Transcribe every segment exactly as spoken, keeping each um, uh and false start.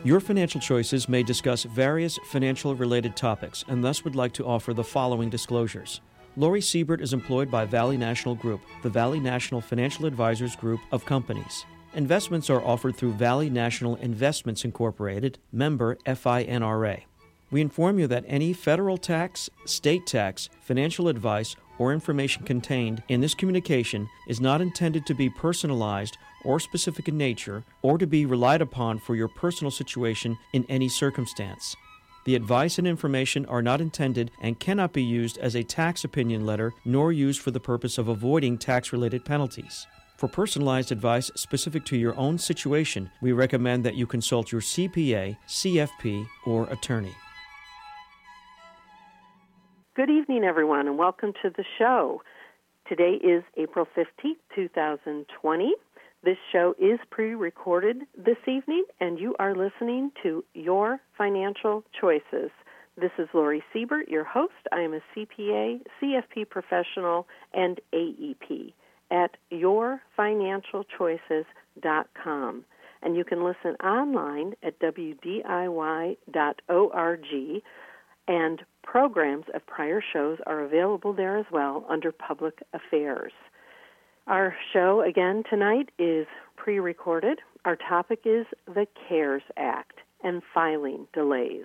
Your Financial Choices may discuss various financial-related topics and thus would like to offer the following disclosures. Lori Siebert is employed by Valley National Group, the Valley National Financial Advisors Group of companies. Investments are offered through Valley National Investments Incorporated, member F I N R A. We inform you that any federal tax, state tax, financial advice, or information contained in this communication is not intended to be personalized or specific in nature, or to be relied upon for your personal situation in any circumstance. The advice and information are not intended and cannot be used as a tax opinion letter, nor used for the purpose of avoiding tax-related penalties. For personalized advice specific to your own situation, we recommend that you consult your C P A, C F P, or attorney. Good evening, everyone, and welcome to the show. Today is April fifteenth, twenty twenty. This show is pre-recorded this evening, and you are listening to Your Financial Choices. This is Lori Siebert, your host. I am a C P A, C F P professional, and A E P at your financial choices dot com. And you can listen online at w d i y dot org, and programs of prior shows are available there as well under Public Affairs. Our show, again, tonight is pre-recorded. Our topic is the CARES Act and filing delays.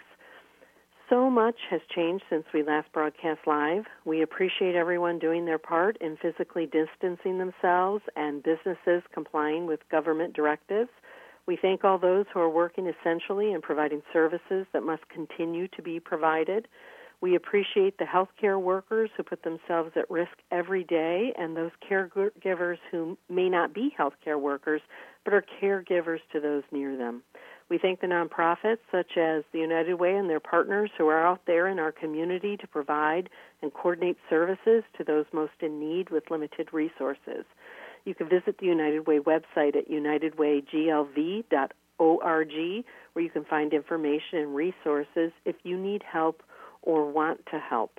So much has changed since we last broadcast live. We appreciate everyone doing their part in physically distancing themselves and businesses complying with government directives. We thank all those who are working essentially and providing services that must continue to be provided. We appreciate the healthcare workers who put themselves at risk every day and those caregivers who may not be healthcare workers but are caregivers to those near them. We thank the nonprofits such as the United Way and their partners who are out there in our community to provide and coordinate services to those most in need with limited resources. You can visit the United Way website at united way g l v dot org, where you can find information and resources if you need help or want to help.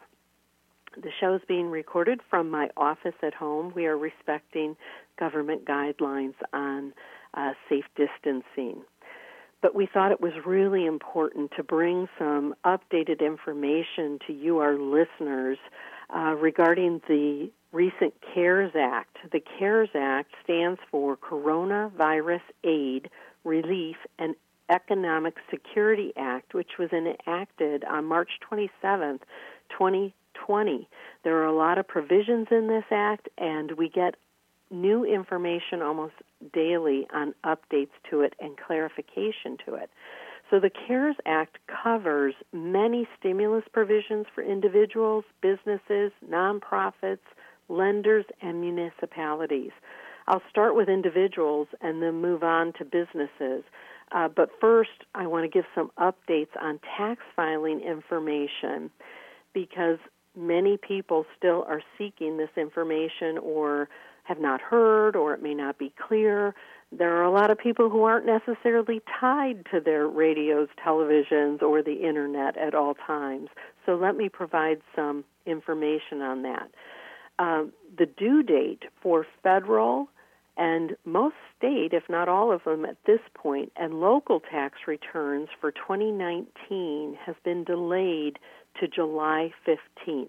The show is being recorded from my office at home. We are respecting government guidelines on uh, safe distancing. But we thought it was really important to bring some updated information to you, our listeners, uh, regarding the recent CARES Act. The CARES Act stands for Coronavirus Aid, Relief, and Economic Security Act, which was enacted on March twenty-seventh, twenty twenty. There are a lot of provisions in this act, and we get new information almost daily on updates to it and clarification to it. So the CARES Act covers many stimulus provisions for individuals, businesses, nonprofits, lenders, and municipalities. I'll start with individuals and then move on to businesses. Uh, but first, I want to give some updates on tax filing information because many people still are seeking this information or have not heard, or it may not be clear. There are a lot of people who aren't necessarily tied to their radios, televisions, or the Internet at all times. So let me provide some information on that. Uh, the due date for federal and most state, if not all of them at this point, and local tax returns for twenty nineteen has been delayed to July fifteenth.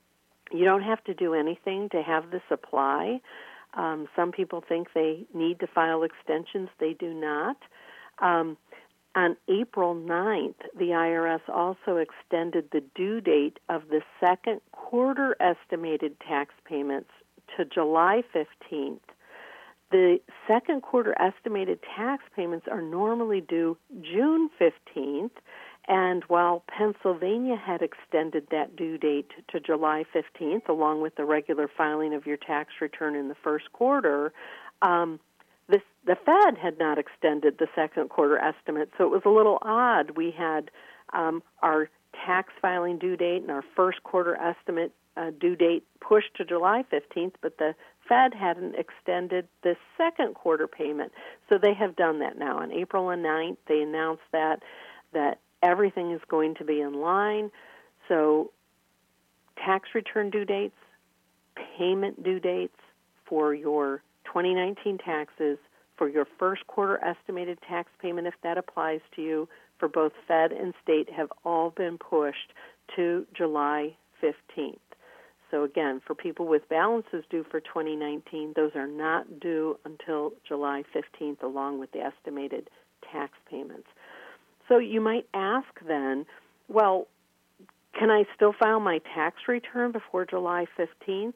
You don't have to do anything to have this apply. Um, some people think they need to file extensions. They do not. Um, on April ninth, the I R S also extended the due date of the second quarter estimated tax payments to July fifteenth. The second quarter estimated tax payments are normally due June fifteenth, and while Pennsylvania had extended that due date to July fifteenth, along with the regular filing of your tax return in the first quarter, um, this, the Fed had not extended the second quarter estimate, so it was a little odd. We had um, our tax filing due date and our first quarter estimate uh, due date pushed to July fifteenth, but the Fed hadn't extended the second quarter payment. So they have done that now. On April ninth, they announced that that everything is going to be in line. So tax return due dates, payment due dates for your twenty nineteen taxes for your first quarter estimated tax payment, if that applies to you, for both Fed and state, have all been pushed to July fifteenth. So again, for people with balances due for twenty nineteen, those are not due until July fifteenth, along with the estimated tax payments. So you might ask then, well, can I still file my tax return before July fifteenth?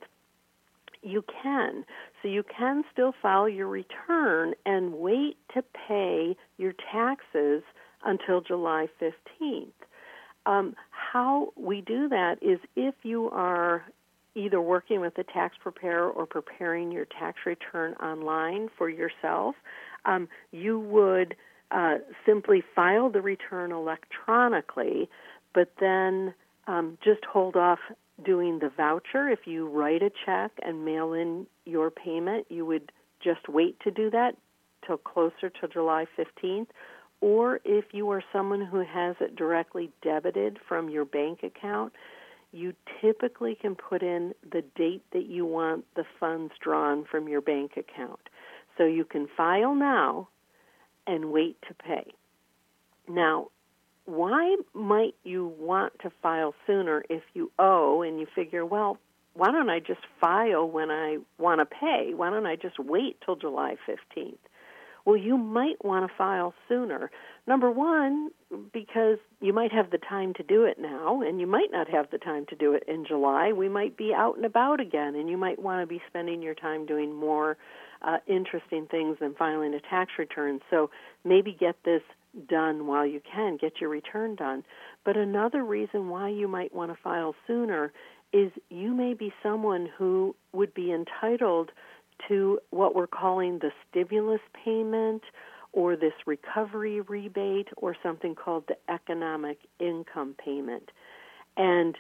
You can. So you can still file your return and wait to pay your taxes until July fifteenth. Um, how we do that is if you are either working with a tax preparer or preparing your tax return online for yourself, um, you would uh, simply file the return electronically, but then um, just hold off doing the voucher. If you write a check and mail in your payment, you would just wait to do that till closer to July fifteenth. Or if you are someone who has it directly debited from your bank account, you typically can put in the date that you want the funds drawn from your bank account. So you can file now and wait to pay. Now, why might you want to file sooner if you owe and you figure, well, why don't I just file when I want to pay? Why don't I just wait till July fifteenth? Well, you might want to file sooner. Number one, because you might have the time to do it now, and you might not have the time to do it in July. We might be out and about again, and you might want to be spending your time doing more uh, interesting things than filing a tax return. So maybe get this done while you can, get your return done. But another reason why you might want to file sooner is you may be someone who would be entitled to what we're calling the stimulus payment or this recovery rebate or something called the economic income payment. And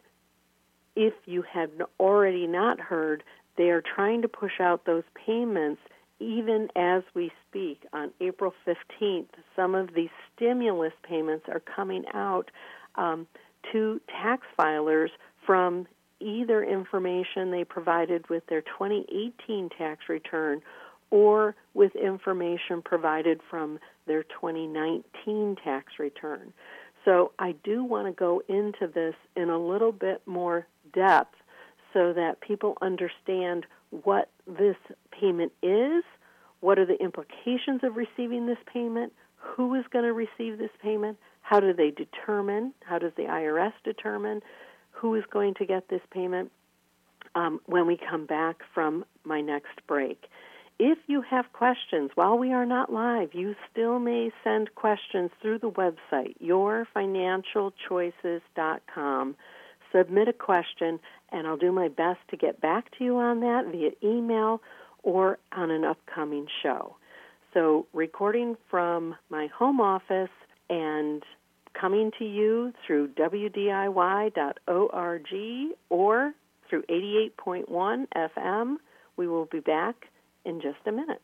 if you had already not heard, they are trying to push out those payments even as we speak. On April fifteenth, some of these stimulus payments are coming out um, to tax filers from either information they provided with their twenty eighteen tax return or with information provided from their twenty nineteen tax return. So I do want to go into this in a little bit more depth so that people understand what this payment is, what are the implications of receiving this payment, who is going to receive this payment, how do they determine, how does the I R S determine who is going to get this payment um, when we come back from my next break. If you have questions while we are not live, you still may send questions through the website, your financial choices dot com. Submit a question, and I'll do my best to get back to you on that via email or on an upcoming show. So recording from my home office and coming to you through W D I Y dot org or through eighty-eight point one F M. We will be back in just a minute.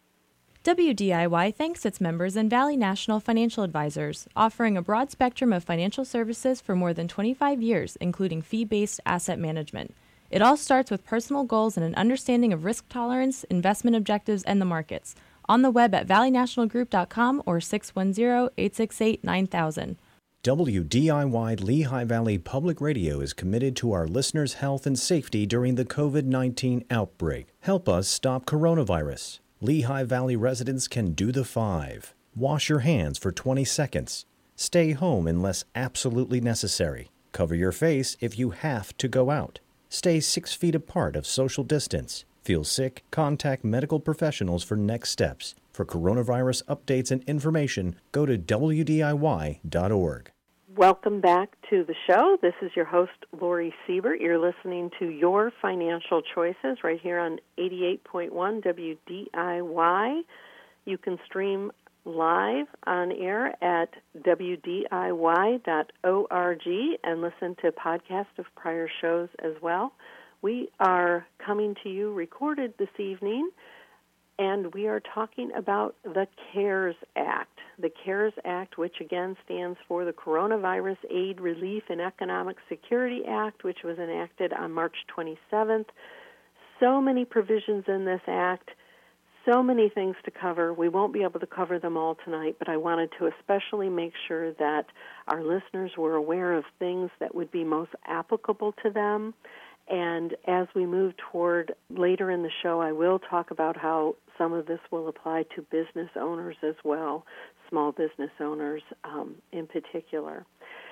W D I Y thanks its members and Valley National Financial Advisors, offering a broad spectrum of financial services for more than twenty-five years, including fee-based asset management. It all starts with personal goals and an understanding of risk tolerance, investment objectives, and the markets. On the web at valley national group dot com or six one zero, eight six eight, nine thousand. W D I Y Lehigh Valley Public Radio is committed to our listeners' health and safety during the covid nineteen outbreak. Help us stop coronavirus. Lehigh Valley residents can do the five. Wash your hands for twenty seconds. Stay home unless absolutely necessary. Cover your face if you have to go out. Stay six feet apart of social distance. Feel sick? Contact medical professionals for next steps. For coronavirus updates and information, go to W D I Y dot org. Welcome back to the show. This is your host, Lori Siebert. You're listening to Your Financial Choices right here on eighty-eight point one W D I Y. You can stream live on air at W D I Y dot org and listen to podcasts of prior shows as well. We are coming to you recorded this evening, and we are talking about the CARES Act. The CARES Act, which again stands for the Coronavirus Aid, Relief, and Economic Security Act, which was enacted on March twenty-seventh. So many provisions in this act, so many things to cover. We won't be able to cover them all tonight, but I wanted to especially make sure that our listeners were aware of things that would be most applicable to them. And as we move toward later in the show, I will talk about how some of this will apply to business owners as well, small business owners um, in particular.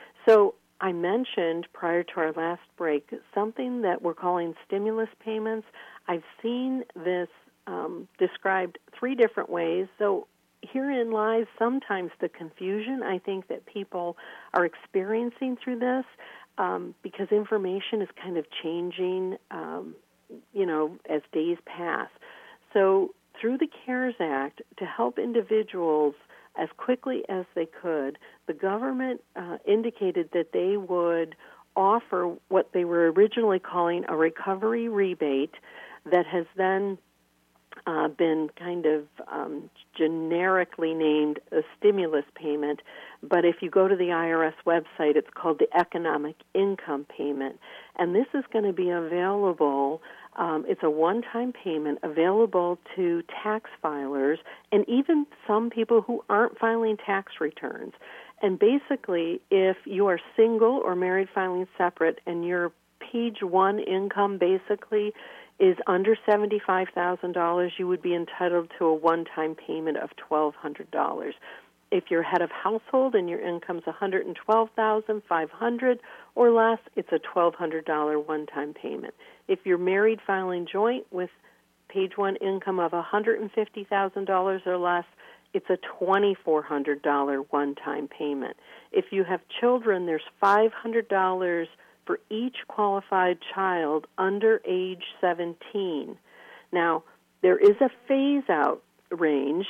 So I mentioned prior to our last break something that we're calling stimulus payments. I've seen this um, described three different ways. So herein lies sometimes the confusion I think that people are experiencing through this. Um, because information is kind of changing, um, you know, as days pass. So through the CARES Act, to help individuals as quickly as they could, the government uh, indicated that they would offer what they were originally calling a recovery rebate that has then uh, been kind of um, generically named a stimulus payment. But if you go to the I R S website, it's called the Economic Income Payment. And this is going to be available, um, it's a one-time payment available to tax filers and even some people who aren't filing tax returns. And basically, if you are single or married filing separate and your page one income basically is under seventy-five thousand dollars, you would be entitled to a one-time payment of twelve hundred dollars. If you're head of household and your income's one hundred twelve thousand five hundred dollars or less, it's a twelve hundred dollars one-time payment. If you're married filing joint with page one income of one hundred fifty thousand dollars or less, it's a two thousand four hundred dollars one-time payment. If you have children, there's five hundred dollars for each qualified child under age seventeen. Now, there is a phase-out range.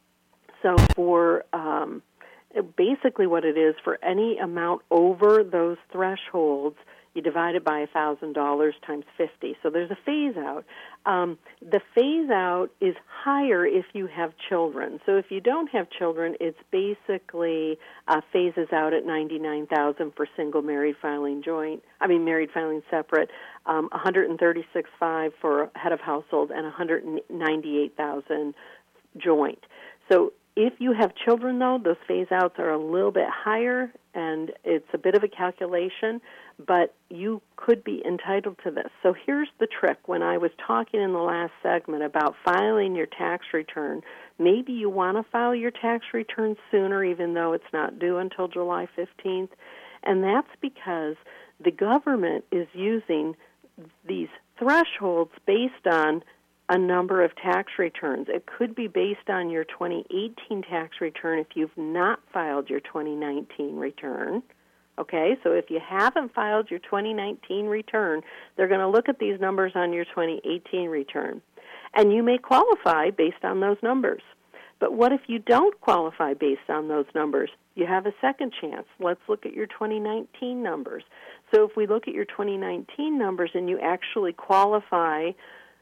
So for um, basically what it is, for any amount over those thresholds, you divide it by one thousand dollars times fifty. So there's a phase-out. Um, the phase-out is higher if you have children. So if you don't have children, it's basically uh, phases out at ninety-nine thousand dollars for single married filing joint, I mean married filing separate, um, one hundred thirty-six thousand five hundred for head of household, and one hundred ninety-eight thousand joint. So if you have children, though, those phase-outs are a little bit higher, and it's a bit of a calculation, but you could be entitled to this. So here's the trick. When I was talking in the last segment about filing your tax return, maybe you want to file your tax return sooner, even though it's not due until July fifteenth, and that's because the government is using these thresholds based on a number of tax returns. It could be based on your twenty eighteen tax return if you've not filed your twenty nineteen return. Okay, so if you haven't filed your twenty nineteen return, they're going to look at these numbers on your twenty eighteen return. And you may qualify based on those numbers. But what if you don't qualify based on those numbers? You have a second chance. Let's look at your twenty nineteen numbers. So if we look at your twenty nineteen numbers and you actually qualify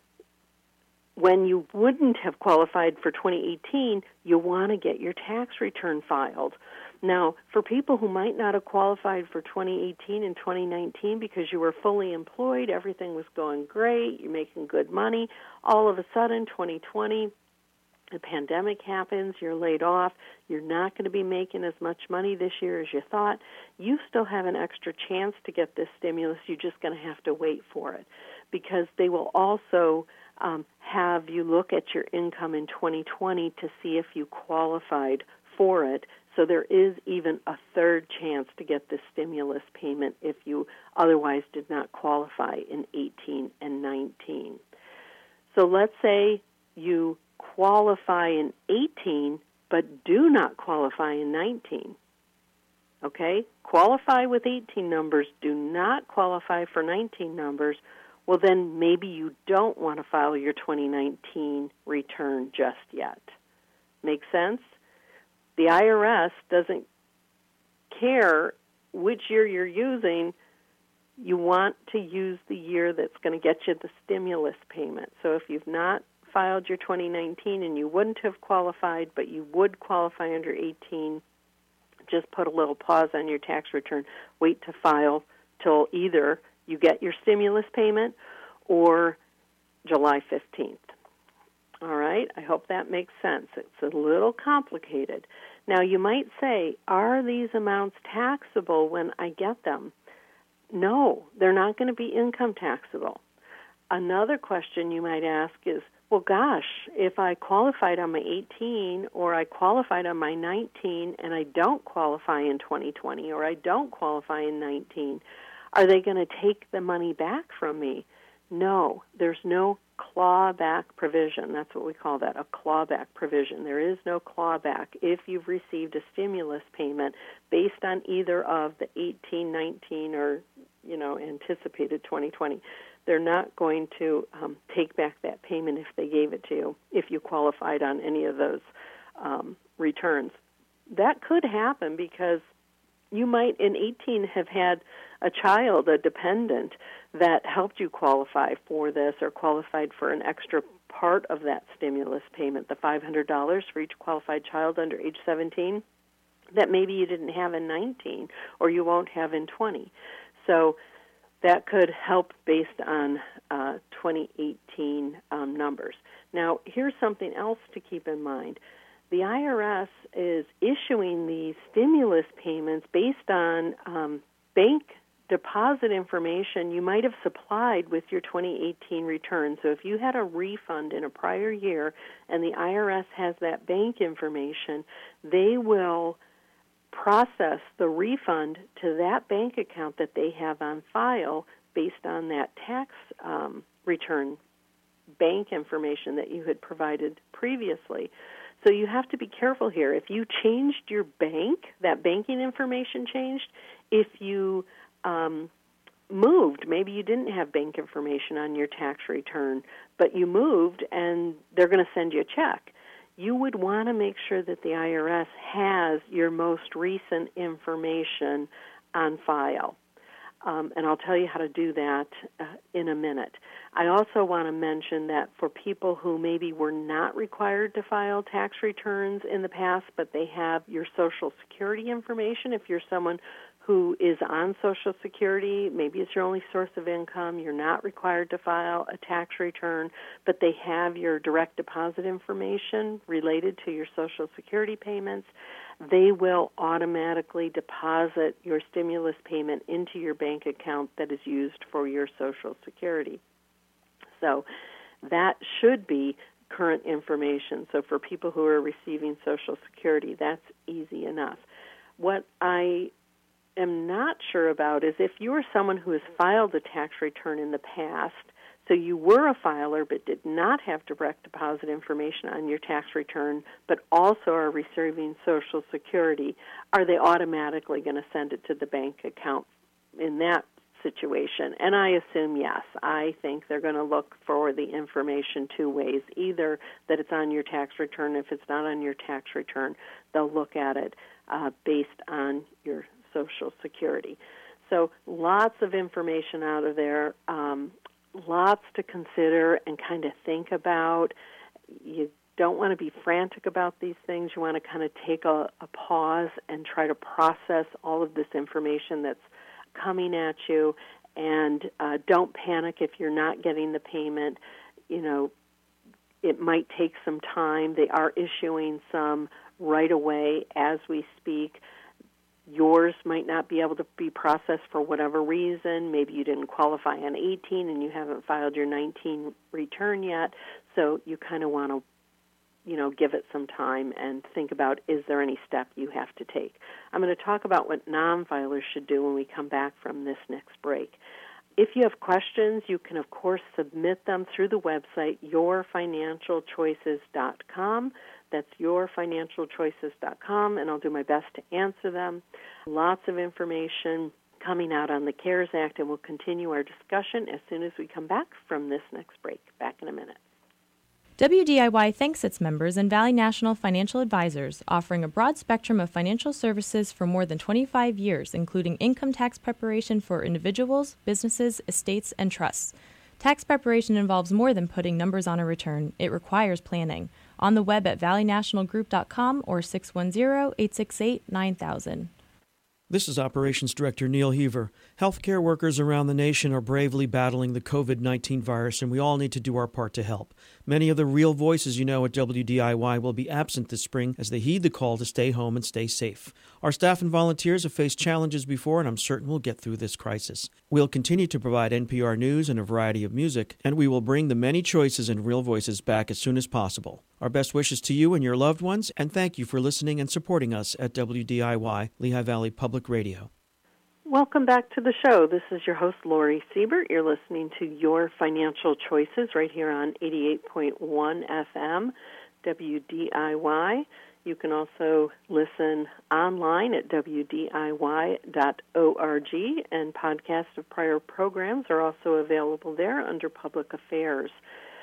when you wouldn't have qualified for twenty eighteen, you want to get your tax return filed. Now, for people who might not have qualified for twenty eighteen and twenty nineteen because you were fully employed, everything was going great, you're making good money, all of a sudden, twenty twenty, the pandemic happens, you're laid off, you're not going to be making as much money this year as you thought, you still have an extra chance to get this stimulus. You're just going to have to wait for it, because they will also um, have you look at your income in twenty twenty to see if you qualified for it. So there is even a third chance to get this stimulus payment if you otherwise did not qualify in eighteen and nineteen. So let's say you qualify in eighteen but do not qualify in nineteen. Okay? Qualify with eighteen numbers, do not qualify for nineteen numbers. Well, then maybe you don't want to file your twenty nineteen return just yet. Make sense? The I R S doesn't care which year you're using. You want to use the year that's going to get you the stimulus payment. So if you've not filed your twenty nineteen and you wouldn't have qualified, but you would qualify under eighteen, just put a little pause on your tax return. Wait to file till either you get your stimulus payment or July fifteenth. All right, I hope that makes sense. It's a little complicated. Now, you might say, are these amounts taxable when I get them? No, they're not going to be income taxable. Another question you might ask is, well, gosh, if I qualified on my eighteen or I qualified on my nineteen and I don't qualify in twenty twenty or I don't qualify in nineteen, are they going to take the money back from me? No, there's no clawback provision. That's what we call that, a clawback provision. There is no clawback if you've received a stimulus payment based on either of the eighteen, nineteen, or, you know, anticipated twenty twenty. They're not going to um, take back that payment if they gave it to you, if you qualified on any of those um, returns. That could happen because you might in eighteen have had a child, a dependent, that helped you qualify for this or qualified for an extra part of that stimulus payment, the five hundred dollars for each qualified child under age seventeen, that maybe you didn't have in nineteen or you won't have in twenty. So that could help based on uh, twenty eighteen um, numbers. Now, here's something else to keep in mind. The I R S is issuing these stimulus payments based on um, bank deposit information you might have supplied with your twenty eighteen return. So if you had a refund in a prior year and the I R S has that bank information, they will process the refund to that bank account that they have on file based on that tax um, return bank information that you had provided previously. So you have to be careful here. If you changed your bank, that banking information changed. If you um, moved, maybe you didn't have bank information on your tax return, but you moved and they're going to send you a check. You would want to make sure that the I R S has your most recent information on file. Um, and I'll tell you how to do that uh, in a minute. I also want to mention that for people who maybe were not required to file tax returns in the past, but they have your Social Security information, if you're someone who is on Social Security, maybe it's your only source of income, you're not required to file a tax return, but they have your direct deposit information related to your Social Security payments, they will automatically deposit your stimulus payment into your bank account that is used for your Social Security. So that should be current information. So for people who are receiving Social Security, that's easy enough. What I am not sure about is if you are someone who has filed a tax return in the past, so you were a filer but did not have direct deposit information on your tax return, but also are receiving Social Security, are they automatically going to send it to the bank account in that situation? And I assume yes. I think they're going to look for the information two ways, either that it's on your tax return. If it's not on your tax return, they'll look at it uh, based on your Social Security. So lots of information out of there, um, lots to consider and kind of think about. You don't want to be frantic about these things. You want to kind of take a, a pause and try to process all of this information that's coming at you, and uh, don't panic if you're not getting the payment. You know, it might take some time. They are issuing some right away as we speak. Yours might not be able to be processed for whatever reason. Maybe you didn't qualify on eighteen and you haven't filed your nineteen return yet, so you kind of want to, you know, give it some time and think about, is there any step you have to take? I'm going to talk about what non-filers should do when we come back from this next break. If you have questions, you can, of course, submit them through the website your financial choices dot com. That's your financial choices dot com, and I'll do my best to answer them. Lots of information coming out on the CARES Act, and we'll continue our discussion as soon as we come back from this next break. Back in a minute. W D I Y thanks its members and Valley National Financial Advisors, offering a broad spectrum of financial services for more than twenty-five years, including income tax preparation for individuals, businesses, estates, and trusts. Tax preparation involves more than putting numbers on a return. It requires planning. On the web at valley national group dot com or six one zero, eight six eight, nine thousand. This is Operations Director Neil Heaver. Healthcare workers around the nation are bravely battling the covid nineteen virus, and we all need to do our part to help. Many of the real voices you know at W D I Y will be absent this spring as they heed the call to stay home and stay safe. Our staff and volunteers have faced challenges before, and I'm certain we'll get through this crisis. We'll continue to provide N P R News and a variety of music, and we will bring the many choices and real voices back as soon as possible. Our best wishes to you and your loved ones, and thank you for listening and supporting us at W D I Y, Lehigh Valley Public Radio. Welcome back to the show. This is your host, Lori Siebert. You're listening to Your Financial Choices right here on eighty-eight point one F M, W D I Y. You can also listen online at W D I Y dot org, and podcasts of prior programs are also available there under Public Affairs.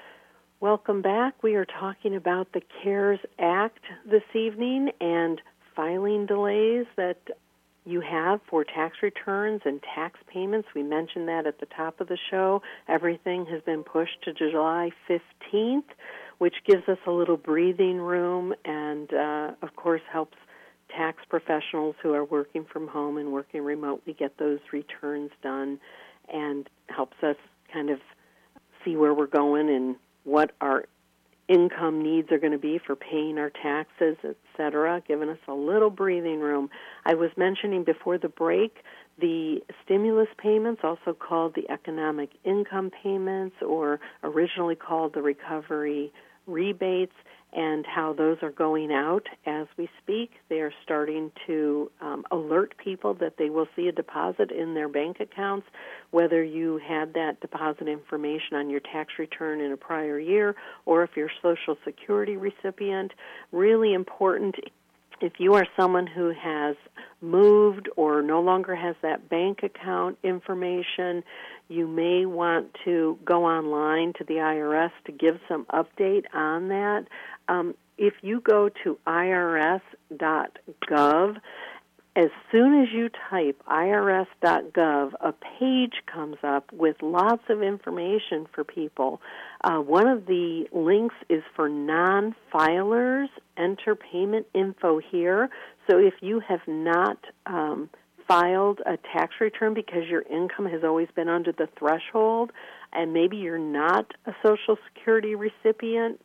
Welcome back. We are talking about the CARES Act this evening and filing delays that you have for tax returns and tax payments. We mentioned that at the top of the show. Everything has been pushed to July fifteenth, which gives us a little breathing room and, uh, of course, helps tax professionals who are working from home and working remotely get those returns done, and helps us kind of see where we're going and what our income needs are going to be for paying our taxes, et cetera, giving us a little breathing room. I was mentioning before the break the stimulus payments, also called the economic income payments, or originally called the recovery rebates, and how those are going out as we speak. They are starting to um, alert people that they will see a deposit in their bank accounts, whether you had that deposit information on your tax return in a prior year or if you're a Social Security recipient. Really important. If you are someone who has moved or no longer has that bank account information, you may want to go online to the I R S to give some update on that. Um, if you go to I R S dot gov, as soon as you type I R S dot gov, a page comes up with lots of information for people. Uh, one of the links is for non-filers. Enter payment info here. So if you have not um, filed a tax return because your income has always been under the threshold, and maybe you're not a Social Security recipient,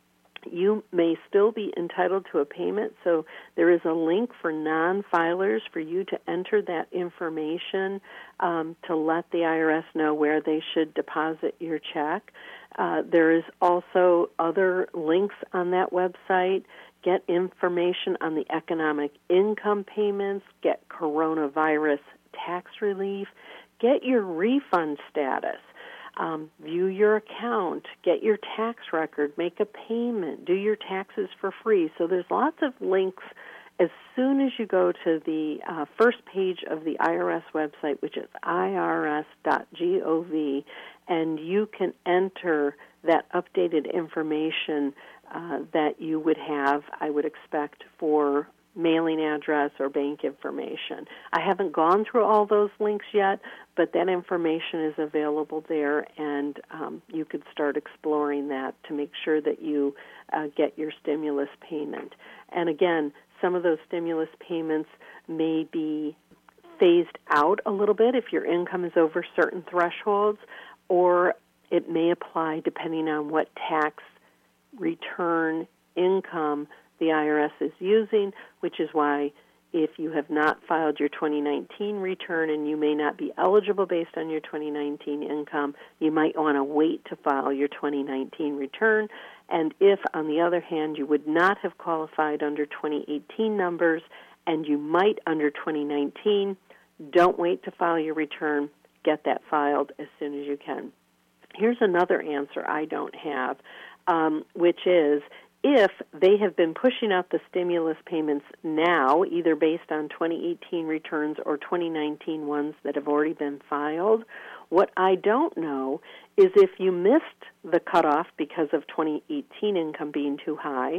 you may still be entitled to a payment. So there is a link for non-filers for you to enter that information um, to let the I R S know where they should deposit your check. Uh, there is also other links on that website. Get information on the economic income payments, get coronavirus tax relief, get your refund status. Um, view your account, get your tax record, make a payment, do your taxes for free. So there's lots of links as soon as you go to the uh, first page of the I R S website, which is I R S dot gov, and you can enter that updated information uh, that you would have, I would expect, for mailing address or bank information. I haven't gone through all those links yet, but that information is available there, and um, you could start exploring that to make sure that you uh, get your stimulus payment. And again, some of those stimulus payments may be phased out a little bit if your income is over certain thresholds, or it may apply depending on what tax return income the I R S is using, which is why if you have not filed your twenty nineteen return and you may not be eligible based on your twenty nineteen income, you might want to wait to file your twenty nineteen return. And if, on the other hand, you would not have qualified under twenty eighteen numbers and you might under twenty nineteen, don't wait to file your return. Get that filed as soon as you can. Here's another answer I don't have, um, which is, if they have been pushing out the stimulus payments now, either based on twenty eighteen returns or twenty nineteen ones that have already been filed, what I don't know is if you missed the cutoff because of twenty eighteen income being too high,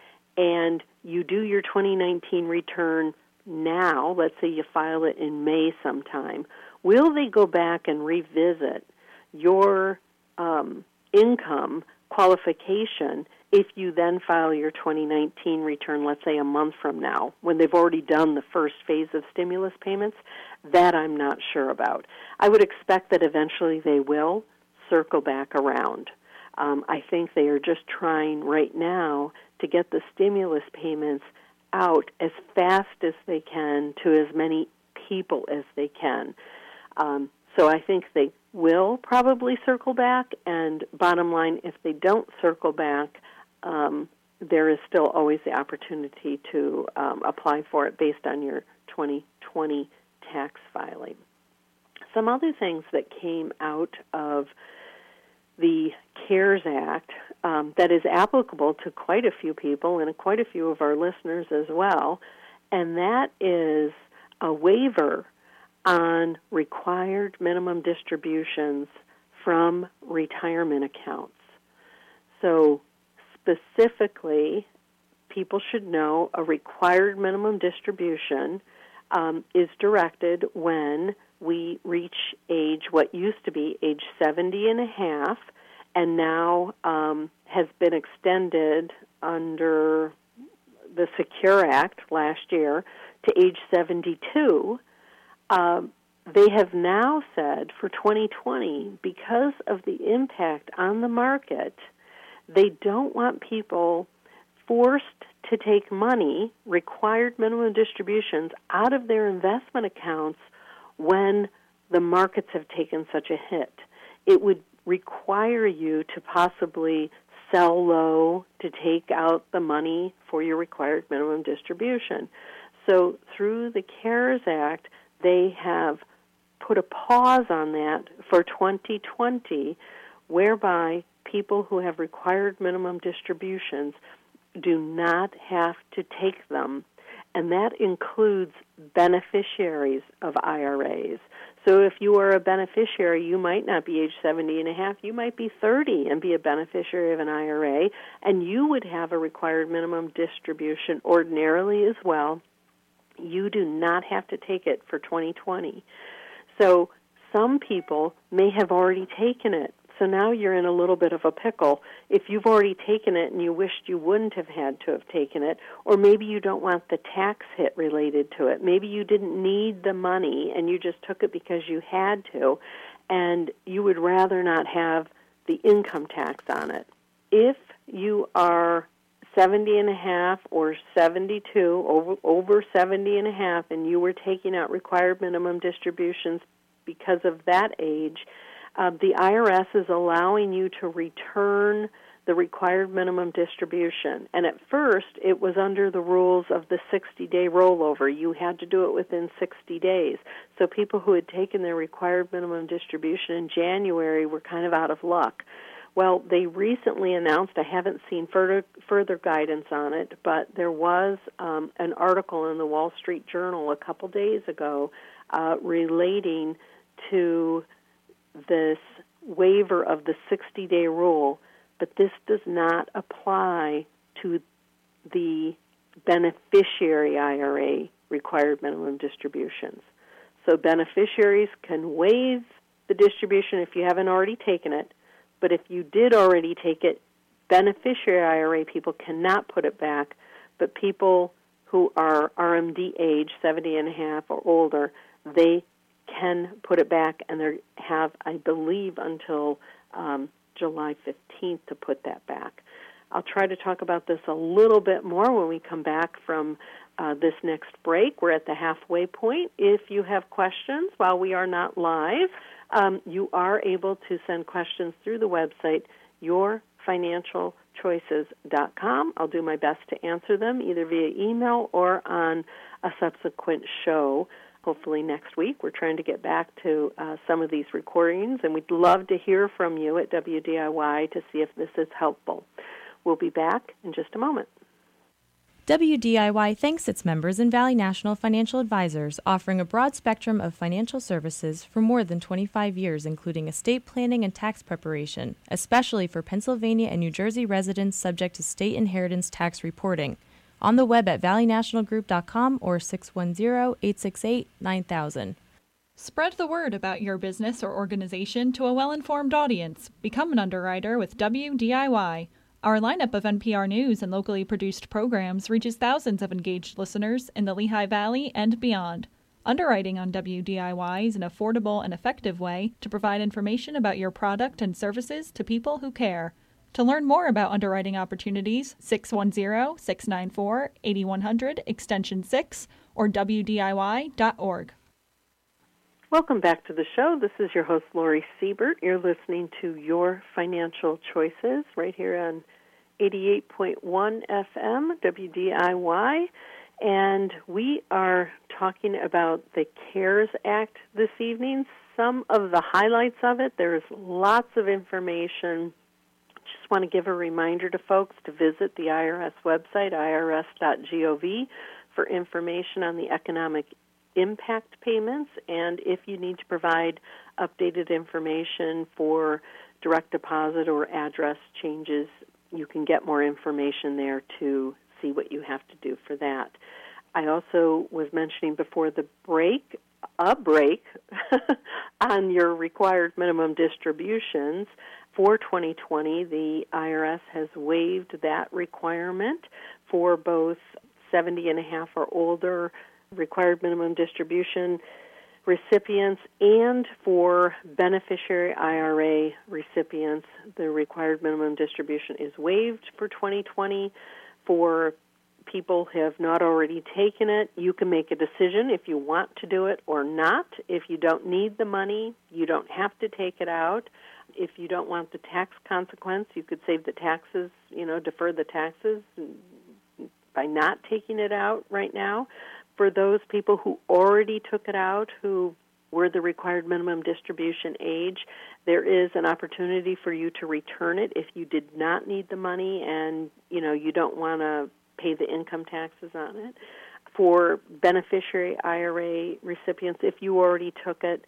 and you do your twenty nineteen return now, let's say you file it in May sometime, will they go back and revisit your um, income qualification if you then file your twenty nineteen return, let's say a month from now, when they've already done the first phase of stimulus payments. That I'm not sure about. I would expect that eventually they will circle back around. Um, I think they are just trying right now to get the stimulus payments out as fast as they can to as many people as they can. Um, so I think they will probably circle back, and bottom line, if they don't circle back, um, there is still always the opportunity to um, apply for it based on your twenty twenty tax filing. Some other things that came out of the CARES Act um, that is applicable to quite a few people and quite a few of our listeners as well, and that is a waiver on required minimum distributions from retirement accounts. So specifically, people should know a required minimum distribution um, is directed when we reach age, what used to be age seventy and a half, and now um, has been extended under the Secure Act last year to age seventy-two. Um, they have now said for twenty twenty, because of the impact on the market, they don't want people forced to take money, required minimum distributions, out of their investment accounts when the markets have taken such a hit. It would require you to possibly sell low to take out the money for your required minimum distribution. So through the CARES Act, they have put a pause on that for twenty twenty, whereby people who have required minimum distributions do not have to take them, and that includes beneficiaries of I R As. So if you are a beneficiary, you might not be age seventy and a half, you might be thirty and be a beneficiary of an I R A, and you would have a required minimum distribution ordinarily as well. You do not have to take it for twenty twenty. So some people may have already taken it. So now you're in a little bit of a pickle. If you've already taken it and you wished you wouldn't have had to have taken it, or maybe you don't want the tax hit related to it. Maybe you didn't need the money and you just took it because you had to, and you would rather not have the income tax on it. If you are seventy and a half or seventy-two, over, over seventy and a half, and you were taking out required minimum distributions because of that age, Uh, the I R S is allowing you to return the required minimum distribution. And at first, it was under the rules of the sixty-day rollover. You had to do it within sixty days. So people who had taken their required minimum distribution in January were kind of out of luck. Well, they recently announced, I haven't seen further, further guidance on it, but there was um, an article in the Wall Street Journal a couple days ago uh, relating to this waiver of the sixty-day rule, but this does not apply to the beneficiary I R A required minimum distributions. So beneficiaries can waive the distribution if you haven't already taken it, but if you did already take it, beneficiary I R A people cannot put it back, but people who are R M D age, seventy and a half or older, they can put it back, and they have, I believe, until um, July fifteenth to put that back. I'll try to talk about this a little bit more when we come back from uh, this next break. We're at the halfway point. If you have questions while we are not live, um, you are able to send questions through the website, your financial choices dot com. I'll do my best to answer them either via email or on a subsequent show. Hopefully next week. We're trying to get back to uh, some of these recordings, and we'd love to hear from you at W D I Y to see if this is helpful. We'll be back in just a moment. W D I Y thanks its members and Valley National Financial Advisors, offering a broad spectrum of financial services for more than twenty-five years, including estate planning and tax preparation, especially for Pennsylvania and New Jersey residents subject to state inheritance tax reporting. On the web at valley national group dot com or six one zero, eight six eight, nine thousand. Spread the word about your business or organization to a well-informed audience. Become an underwriter with W D I Y. Our lineup of N P R News and locally produced programs reaches thousands of engaged listeners in the Lehigh Valley and beyond. Underwriting on W D I Y is an affordable and effective way to provide information about your product and services to people who care. To learn more about underwriting opportunities, six one zero, six nine four, eight one zero zero, extension six, or W D I Y dot org. Welcome back to the show. This is your host, Lori Siebert. You're listening to Your Financial Choices right here on eighty-eight point one F M, W D I Y. And we are talking about the CARES Act this evening. Some of the highlights of it, there's lots of information. Just want to give a reminder to folks to visit the I R S website, I R S dot gov, for information on the economic impact payments, and if you need to provide updated information for direct deposit or address changes, you can get more information there to see what you have to do for that. I also was mentioning before the break, a break on your required minimum distributions. For twenty twenty, the I R S has waived that requirement for both seventy and a half or older required minimum distribution recipients, and for beneficiary I R A recipients, the required minimum distribution is waived for twenty twenty. For people who have not already taken it, you can make a decision if you want to do it or not. If you don't need the money, you don't have to take it out. If you don't want the tax consequence, you could save the taxes, you know, defer the taxes by not taking it out right now. For those people who already took it out, who were the required minimum distribution age, there is an opportunity for you to return it if you did not need the money and, you know, you don't want to pay the income taxes on it. For beneficiary I R A recipients, if you already took it,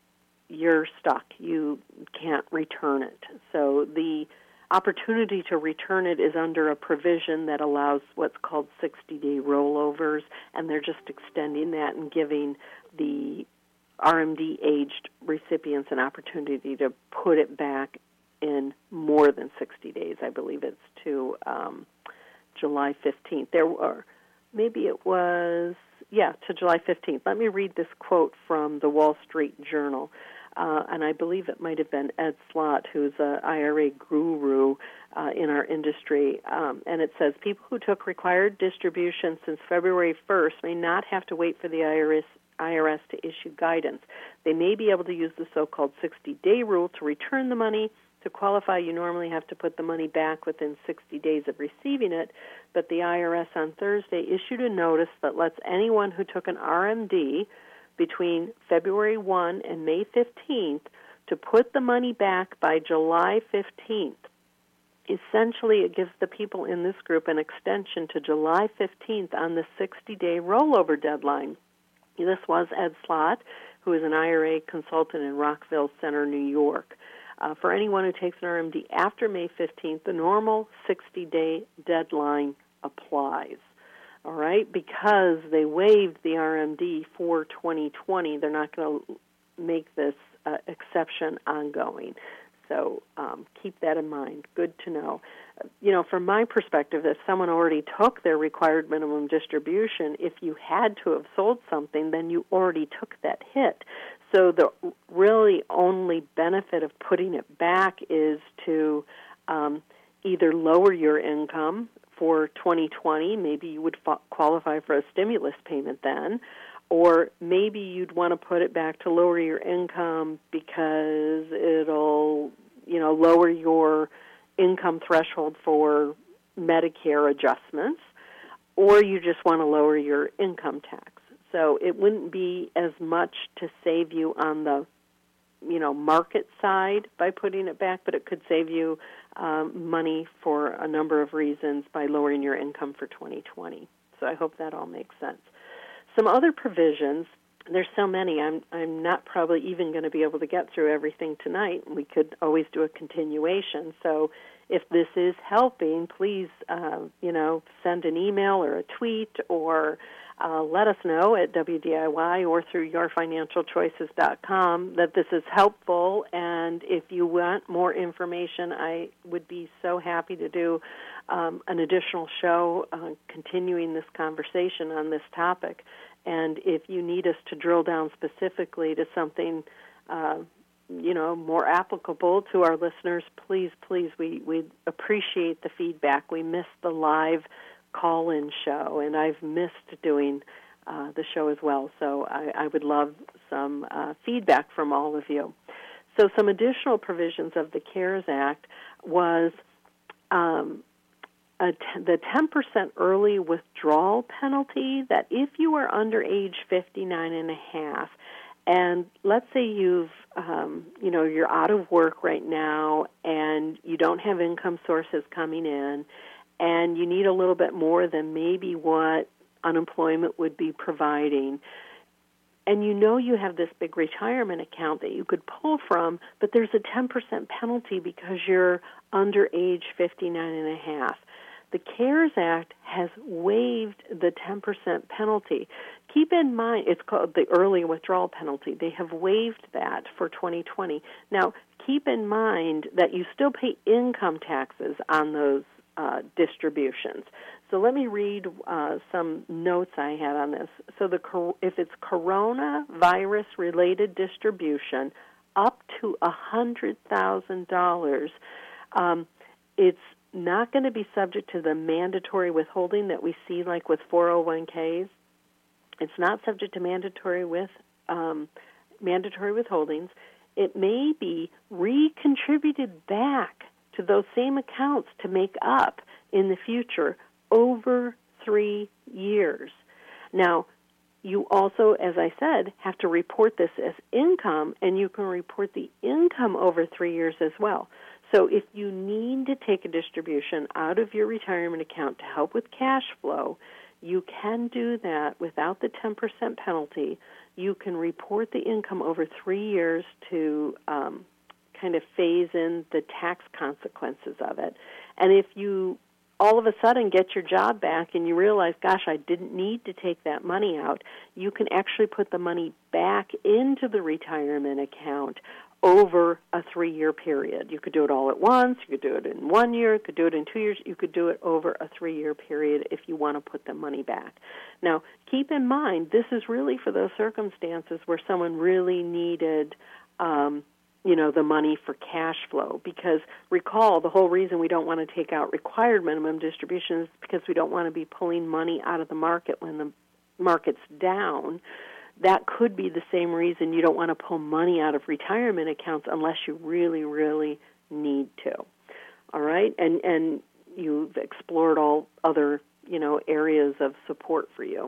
you're stuck. You can't return it. So the opportunity to return it is under a provision that allows what's called sixty-day rollovers, and they're just extending that and giving the R M D-aged recipients an opportunity to put it back in more than sixty days. I believe it's to um, July fifteenth. There were, maybe it was, yeah, to July fifteenth. Let me read this quote from the Wall Street Journal. Uh, and I believe it might have been Ed Slott, who's an I R A guru uh, in our industry. Um, and it says, people who took required distributions since February first may not have to wait for the I R S, I R S to issue guidance. They may be able to use the so-called sixty-day rule to return the money. To qualify, you normally have to put the money back within sixty days of receiving it. But the I R S on Thursday issued a notice that lets anyone who took an R M D between February first and May fifteenth to put the money back by July fifteenth. Essentially, it gives the people in this group an extension to July fifteenth on the sixty-day rollover deadline. This was Ed Slott, who is an I R A consultant in Rockville Center, New York. Uh, for anyone who takes an R M D after May fifteenth, the normal sixty-day deadline applies. All right, because they waived the R M D for twenty twenty, they're not going to make this uh, exception ongoing. So um, keep that in mind. Good to know. Uh, you know, from my perspective, if someone already took their required minimum distribution, if you had to have sold something, then you already took that hit. So the really only benefit of putting it back is to um, either lower your income for twenty twenty, maybe you would fa- qualify for a stimulus payment then, or maybe you'd want to put it back to lower your income because it'll, you know, lower your income threshold for Medicare adjustments, or you just want to lower your income tax. So it wouldn't be as much to save you on the, you know, market side by putting it back, but it could save you um, money for a number of reasons by lowering your income for twenty twenty. So I hope that all makes sense. Some other provisions, there's so many, I'm I'm not probably even going to be able to get through everything tonight. We could always do a continuation. So if this is helping, please, uh, you know, send an email or a tweet or uh, let us know at W D I Y or through your financial choices dot com that this is helpful. And if you want more information, I would be so happy to do um, an additional show uh, continuing this conversation on this topic. And if you need us to drill down specifically to something, uh, you know, more applicable to our listeners, please, please, we, we appreciate the feedback. We missed the live call-in show, and I've missed doing uh, the show as well. So I, I would love some uh, feedback from all of you. So some additional provisions of the CARES Act was um, A t- the ten percent early withdrawal penalty, that if you are under age fifty-nine and a half, and let's say you've, um, you know, you're out of work right now and you don't have income sources coming in, and you need a little bit more than maybe what unemployment would be providing, and you know you have this big retirement account that you could pull from, but there's a ten percent penalty because you're under age fifty-nine and a half. The CARES Act has waived the ten percent penalty. Keep in mind, it's called the early withdrawal penalty. They have waived that for twenty twenty. Now, keep in mind that you still pay income taxes on those uh, distributions. So let me read uh, some notes I had on this. So the if it's coronavirus-related distribution up to one hundred thousand dollars, um, it's not going to be subject to the mandatory withholding that we see like with four oh one k's. It's not subject to mandatory with um, mandatory withholdings. It may be recontributed back to those same accounts to make up in the future over three years. Now, you also, as I said, have to report this as income, and you can report the income over three years as well. So if you need to take a distribution out of your retirement account to help with cash flow, you can do that without the ten percent penalty. You can report the income over three years to um, kind of phase in the tax consequences of it. And if you all of a sudden get your job back and you realize, gosh, I didn't need to take that money out, you can actually put the money back into the retirement account over a three-year period. You could do it all at once. You could do it in one year. You could do it in two years. You could do it over a three-year period if you want to put the money back. Now, keep in mind, this is really for those circumstances where someone really needed, um, you know, the money for cash flow. Because recall, the whole reason we don't want to take out required minimum distributions is because we don't want to be pulling money out of the market when the market's down. That could be the same reason you don't want to pull money out of retirement accounts unless you really, really need to. All right? And and you've explored all other, you know, areas of support for you.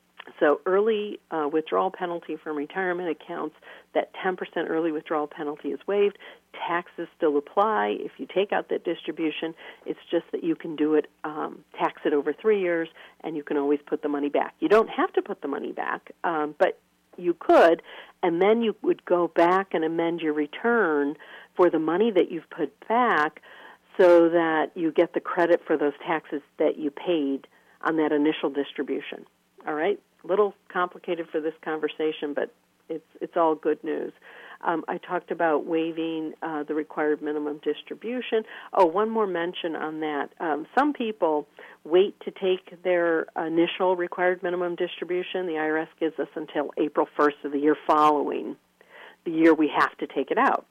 So early uh, withdrawal penalty from retirement accounts, that ten percent early withdrawal penalty is waived. Taxes still apply. If you take out that distribution, it's just that you can do it, um, tax it over three years, and you can always put the money back. You don't have to put the money back, um, but you could, and then you would go back and amend your return for the money that you've put back so that you get the credit for those taxes that you paid on that initial distribution. All right? A little complicated for this conversation, but it's it's all good news. Um, I talked about waiving uh, the required minimum distribution. Oh, one more mention on that. Um, some people wait to take their initial required minimum distribution. The I R S gives us until April first of the year following the year we have to take it out.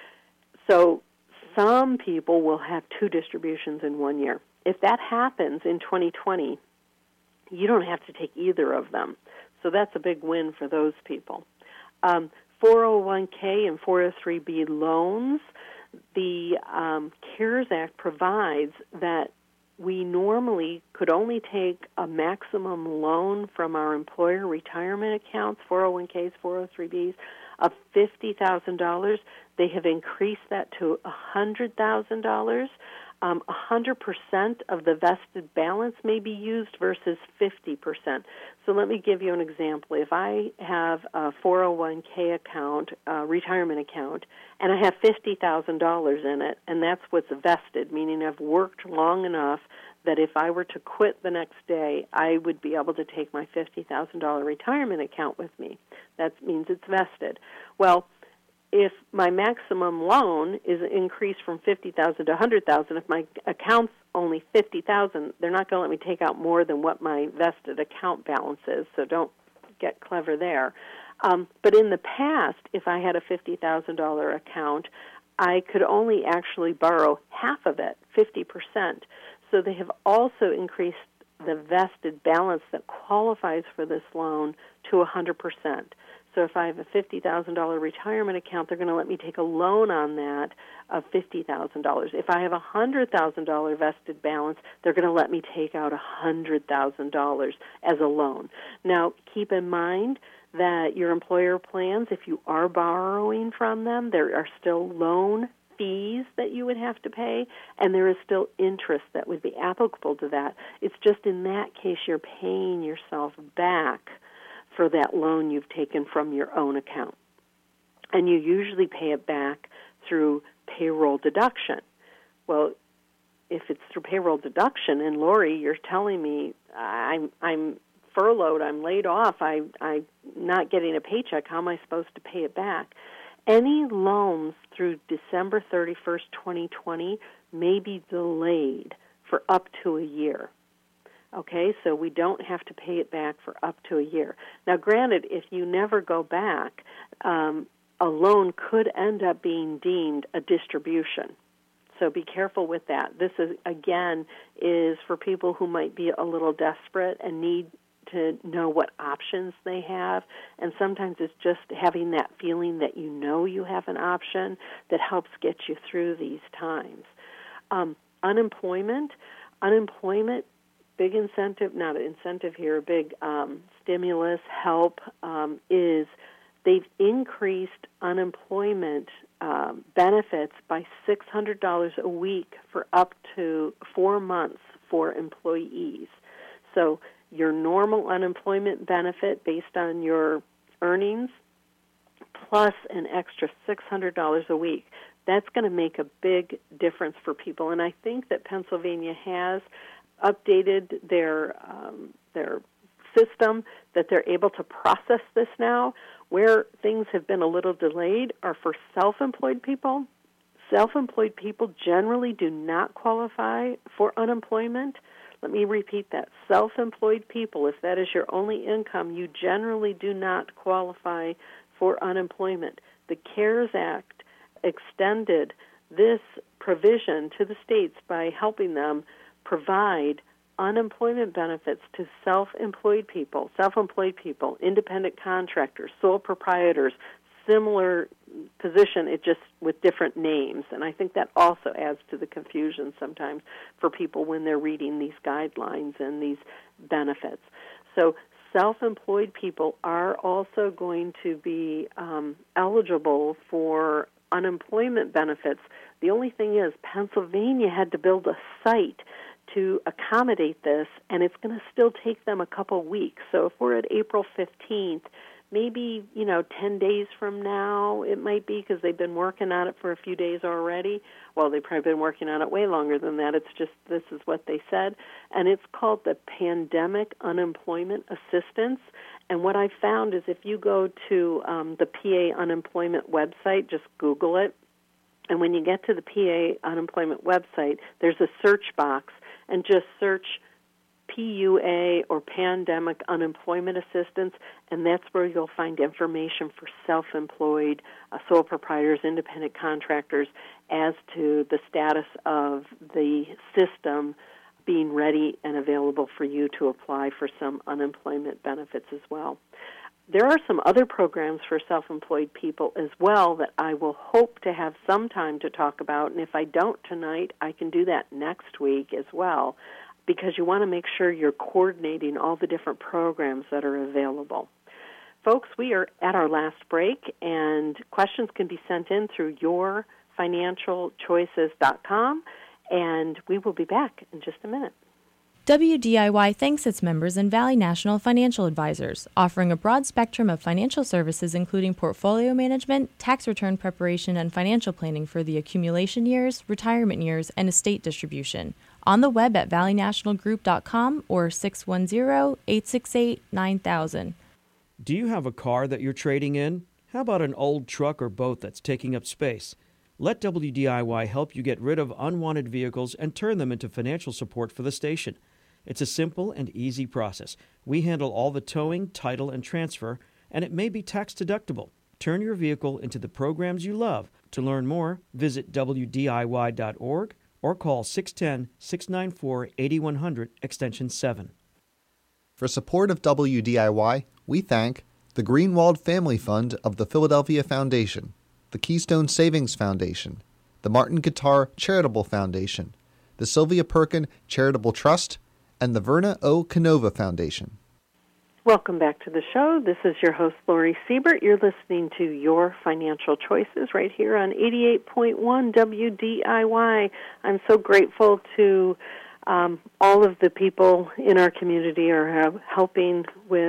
So some people will have two distributions in one year. If that happens in twenty twenty, you don't have to take either of them. So that's a big win for those people. Um, four oh one k and four oh three b loans, the um, CARES Act provides that we normally could only take a maximum loan from our employer retirement accounts, four oh one k's, four oh three b's, of fifty thousand dollars. They have increased that to one hundred thousand dollars. Um, one hundred percent of the vested balance may be used versus fifty percent. So let me give you an example. If I have a four oh one k account, a retirement account, and I have fifty thousand dollars in it, and that's what's vested, meaning I've worked long enough that if I were to quit the next day, I would be able to take my fifty thousand dollars retirement account with me. That means it's vested. Well, if my maximum loan is increased from fifty thousand dollars to one hundred thousand dollars, if my account's only fifty thousand dollars, they're not going to let me take out more than what my vested account balance is, so don't get clever there. Um, but in the past, if I had a fifty thousand dollars account, I could only actually borrow half of it, fifty percent. So they have also increased the vested balance that qualifies for this loan to one hundred percent. So if I have a fifty thousand dollars retirement account, they're going to let me take a loan on that of fifty thousand dollars. If I have a one hundred thousand dollars vested balance, they're going to let me take out one hundred thousand dollars as a loan. Now, keep in mind that your employer plans, if you are borrowing from them, there are still loan fees that you would have to pay, and there is still interest that would be applicable to that. It's just in that case you're paying yourself back for that loan you've taken from your own account. And you usually pay it back through payroll deduction. Well, if it's through payroll deduction, and Lori, you're telling me I'm I'm furloughed, I'm laid off, I, I'm not getting a paycheck, how am I supposed to pay it back? Any loans through December thirty-first, twenty twenty may be delayed for up to a year. Okay, so we don't have to pay it back for up to a year. Now, granted, if you never go back, um, a loan could end up being deemed a distribution. So be careful with that. This is, again, is for people who might be a little desperate and need to know what options they have, and sometimes it's just having that feeling that you know you have an option that helps get you through these times. Um, unemployment, unemployment, big incentive, not an incentive here, big um, stimulus help um, is they've increased unemployment um, benefits by six hundred dollars a week for up to four months for employees. So your normal unemployment benefit based on your earnings plus an extra six hundred dollars a week. That's going to make a big difference for people. And I think that Pennsylvania has updated their um, their system, that they're able to process this now. Where things have been a little delayed are for self-employed people. Self-employed people generally do not qualify for unemployment. Let me repeat that. Self-employed people, if that is your only income, you generally do not qualify for unemployment. The CARES Act extended this provision to the states by helping them provide unemployment benefits to self-employed people, self-employed people, independent contractors, sole proprietors, similar position, it just with different names. And I think that also adds to the confusion sometimes for people when they're reading these guidelines and these benefits. So self-employed people are also going to be um, eligible for unemployment benefits. The only thing is Pennsylvania had to build a site to accommodate this, and it's going to still take them a couple weeks. So if we're at April fifteenth, maybe, you know, ten days from now it might be, because they've been working on it for a few days already. Well, they've probably been working on it way longer than that. It's just this is what they said. And it's called the Pandemic Unemployment Assistance. And what I found is if you go to um, the P A Unemployment website, just Google it, and when you get to the P A Unemployment website, there's a search box, and just search P U A or Pandemic Unemployment Assistance, and that's where you'll find information for self-employed, uh, sole proprietors, independent contractors as to the status of the system being ready and available for you to apply for some unemployment benefits as well. There are some other programs for self-employed people as well that I will hope to have some time to talk about, and if I don't tonight, I can do that next week as well, because you want to make sure you're coordinating all the different programs that are available. Folks, we are at our last break, and questions can be sent in through your financial choices dot com, and we will be back in just a minute. W D I Y thanks its members and Valley National Financial Advisors, offering a broad spectrum of financial services including portfolio management, tax return preparation, and financial planning for the accumulation years, retirement years, and estate distribution. On the web at valley national group dot com or six one zero, eight six eight, nine thousand. Do you have a car that you're trading in? How about an old truck or boat that's taking up space? Let W D I Y help you get rid of unwanted vehicles and turn them into financial support for the station. It's a simple and easy process. We handle all the towing, title, and transfer, and it may be tax deductible. Turn your vehicle into the programs you love. To learn more, visit W D I Y dot org or call six one zero, six nine four, eight one zero zero, extension seven. For support of W D I Y, we thank the Greenwald Family Fund of the Philadelphia Foundation, the Keystone Savings Foundation, the Martin Guitar Charitable Foundation, the Sylvia Perkin Charitable Trust, and the Verna O. Canova Foundation. Welcome back to the show. This is your host, Lori Siebert. You're listening to Your Financial Choices right here on eighty-eight point one W D I Y. I'm so grateful to um, all of the people in our community who are helping with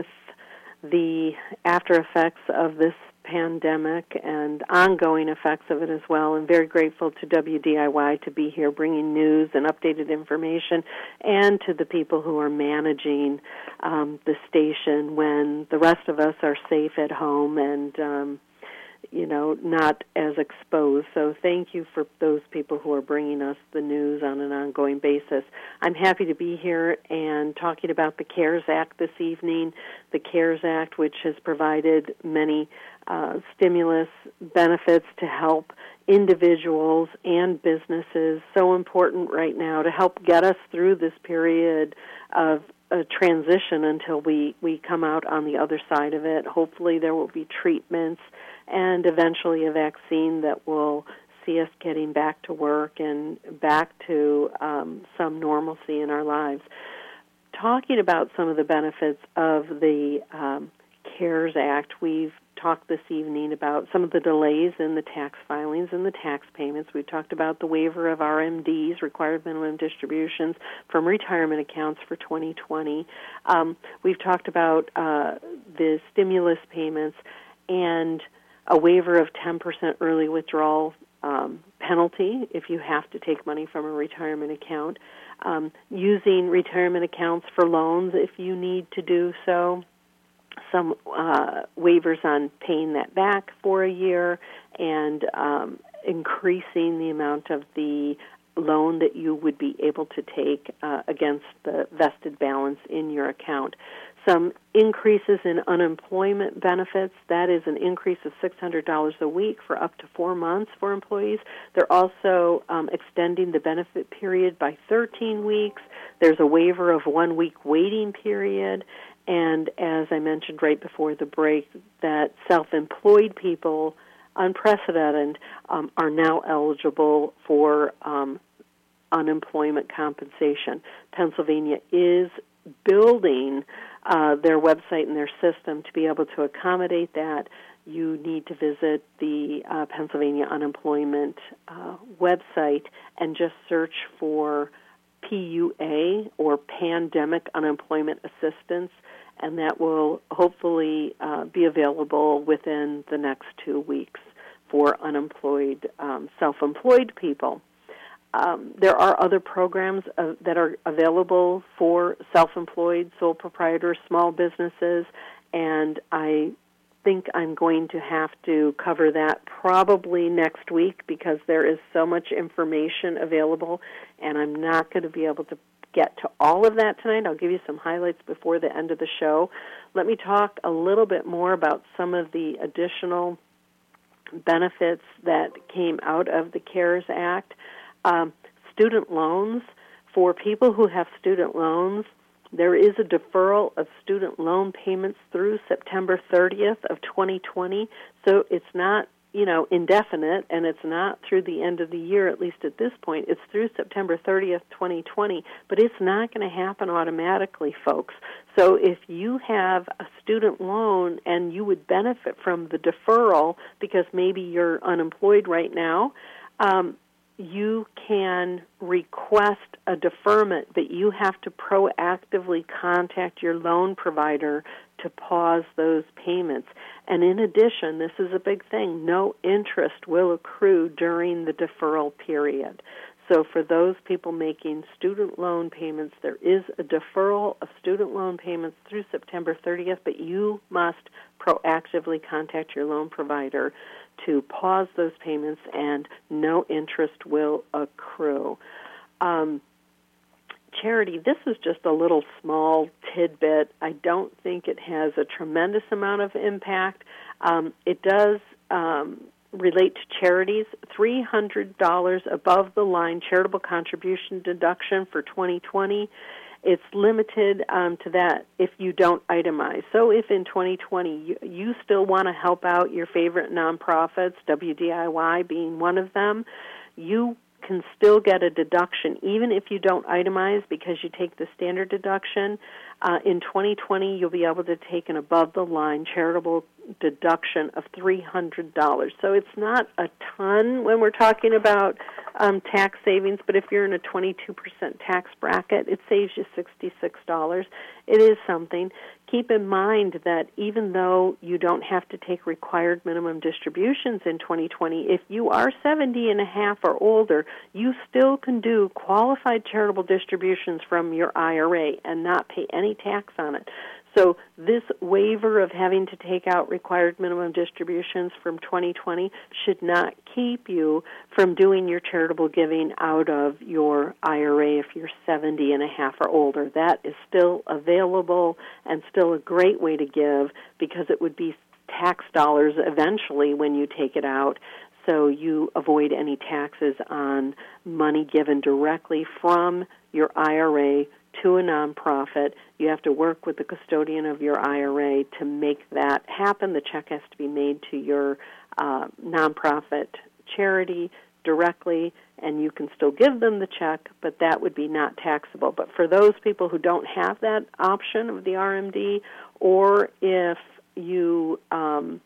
the after effects of this pandemic and ongoing effects of it as well. I'm very grateful to W D I Y to be here bringing news and updated information, and to the people who are managing um, the station when the rest of us are safe at home and um, you know, not as exposed. So thank you for those people who are bringing us the news on an ongoing basis. I'm happy to be here and talking about the CARES Act this evening. The CARES Act, which has provided many uh, stimulus benefits to help individuals and businesses, so important right now to help get us through this period of a transition until we, we come out on the other side of it. Hopefully there will be treatments and eventually a vaccine that will see us getting back to work and back to um, some normalcy in our lives. Talking about some of the benefits of the um, CARES Act, we've talked this evening about some of the delays in the tax filings and the tax payments. We've talked about the waiver of R M Ds, required minimum distributions, from retirement accounts for twenty twenty. Um, we've talked about uh, the stimulus payments and a waiver of ten percent early withdrawal um, penalty if you have to take money from a retirement account, um, using retirement accounts for loans if you need to do so, some uh, waivers on paying that back for a year, and um, increasing the amount of the loan that you would be able to take uh, against the vested balance in your account. Some increases in unemployment benefits. That is an increase of six hundred dollars a week for up to four months for employees. They're also um, extending the benefit period by thirteen weeks. There's a waiver of one week waiting period. And as I mentioned right before the break, that self-employed people, unprecedented, um, are now eligible for um, unemployment compensation. Pennsylvania is building uh, their website and their system to be able to accommodate that. You need to visit the uh, Pennsylvania Unemployment uh, website and just search for P U A, or Pandemic Unemployment Assistance, and that will hopefully uh, be available within the next two weeks for unemployed, um, self-employed people. Um, there are other programs uh, that are available for self-employed, sole proprietors, small businesses, and I think I'm going to have to cover that probably next week because there is so much information available, and I'm not going to be able to get to all of that tonight. I'll give you some highlights before the end of the show. Let me talk a little bit more about some of the additional benefits that came out of the CARES Act. Um, student loans. For people who have student loans, there is a deferral of student loan payments through September thirtieth of twenty twenty. So it's not, you know, indefinite, and it's not through the end of the year, at least at this point. It's through September thirtieth, twenty twenty, but it's not going to happen automatically, folks. So if you have a student loan and you would benefit from the deferral because maybe you're unemployed right now, um, you can request a deferment, but you have to proactively contact your loan provider to pause those payments. And in addition, this is a big thing, no interest will accrue during the deferral period. So for those people making student loan payments, there is a deferral of student loan payments through September thirtieth, but you must proactively contact your loan provider to pause those payments, and no interest will accrue. Um, Charity, this is just a little small tidbit. I don't think it has a tremendous amount of impact. Um, it does um, relate to charities. three hundred dollars above the line charitable contribution deduction for twenty twenty. It's limited um, to that if you don't itemize. So if in twenty twenty you, you still want to help out your favorite nonprofits, W D I Y being one of them, you can still get a deduction even if you don't itemize because you take the standard deduction. Uh, in twenty twenty, you'll be able to take an above-the-line charitable deduction of three hundred dollars. So it's not a ton when we're talking about um, tax savings, but if you're in a twenty-two percent tax bracket, it saves you sixty-six dollars. It is something. Keep in mind that even though you don't have to take required minimum distributions in twenty twenty, if you are seventy and a half or older, you still can do qualified charitable distributions from your I R A and not pay any tax on it. So this waiver of having to take out required minimum distributions from twenty twenty should not keep you from doing your charitable giving out of your I R A if you're seventy and a half or older. That is still available and still a great way to give because it would be tax dollars eventually when you take it out. So you avoid any taxes on money given directly from your I R A to a nonprofit. You have to work with the custodian of your I R A to make that happen. The check has to be made to your uh, nonprofit charity directly, and you can still give them the check, but that would be not taxable. But for those people who don't have that option of the R M D, or if you um,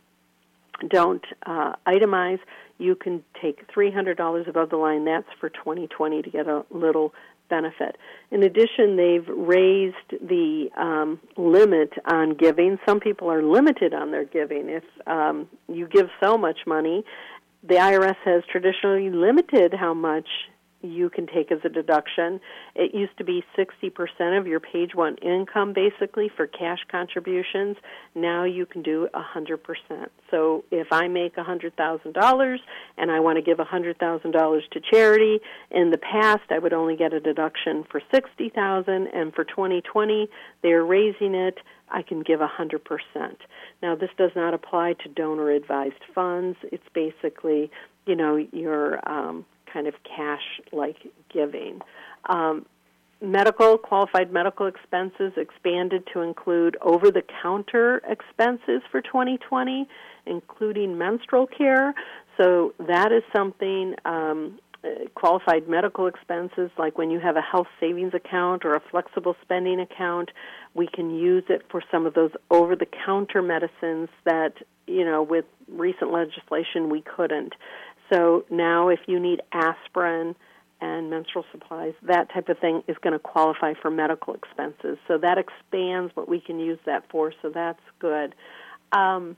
don't uh, itemize, you can take three hundred dollars above the line. That's for twenty twenty to get a little benefit. In addition, they've raised the um, limit on giving. Some people are limited on their giving. If um, you give so much money, the I R S has traditionally limited how much you can take as a deduction. It used to be sixty percent of your page one income, basically, for cash contributions. Now you can do one hundred percent. So if I make one hundred thousand dollars and I want to give one hundred thousand dollars to charity, in the past I would only get a deduction for sixty thousand dollars, and for twenty twenty they're raising it. I can give one hundred percent. Now, this does not apply to donor-advised funds. It's basically, you know, your um, kind of cash-like giving. Um, medical, qualified medical expenses expanded to include over-the-counter expenses for twenty twenty, including menstrual care. So that is something, um, qualified medical expenses, like when you have a health savings account or a flexible spending account, we can use it for some of those over-the-counter medicines that, you know, with recent legislation we couldn't. So now if you need aspirin and menstrual supplies, that type of thing is going to qualify for medical expenses. So that expands what we can use that for, so that's good. Um,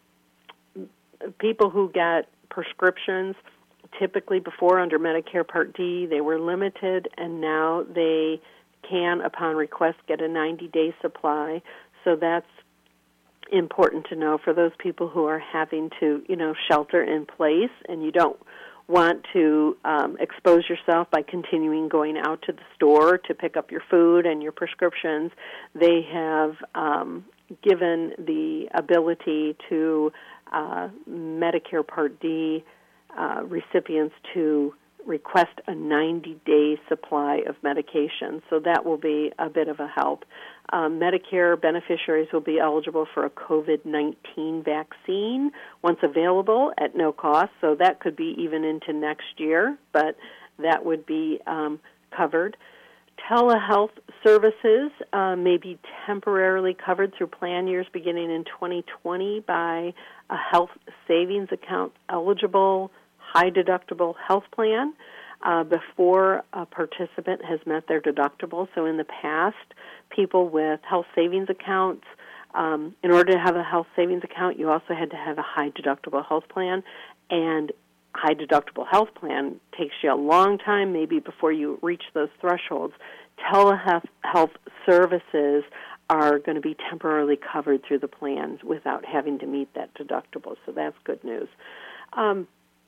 people who get prescriptions, typically before under Medicare Part D, they were limited, and now they can, upon request, get a ninety-day supply. So that's important to know for those people who are having to, you know, shelter in place, and you don't want to um, expose yourself by continuing going out to the store to pick up your food and your prescriptions. They have um, given the ability to uh, Medicare Part D uh, recipients to request a ninety-day supply of medication, so that will be a bit of a help. Um, Medicare beneficiaries will be eligible for a COVID nineteen vaccine once available at no cost, so that could be even into next year, but that would be um, covered. Telehealth services uh, may be temporarily covered through plan years beginning in twenty twenty by a health savings account eligible high-deductible health plan. uh, before a participant has met their deductible. So in the past, people with health savings accounts, um, in order to have a health savings account, you also had to have a high deductible health plan, and high deductible health plan takes you a long time, maybe before you reach those thresholds. Telehealth health services are going to be temporarily covered through the plans without having to meet that deductible, so that's good news. Um,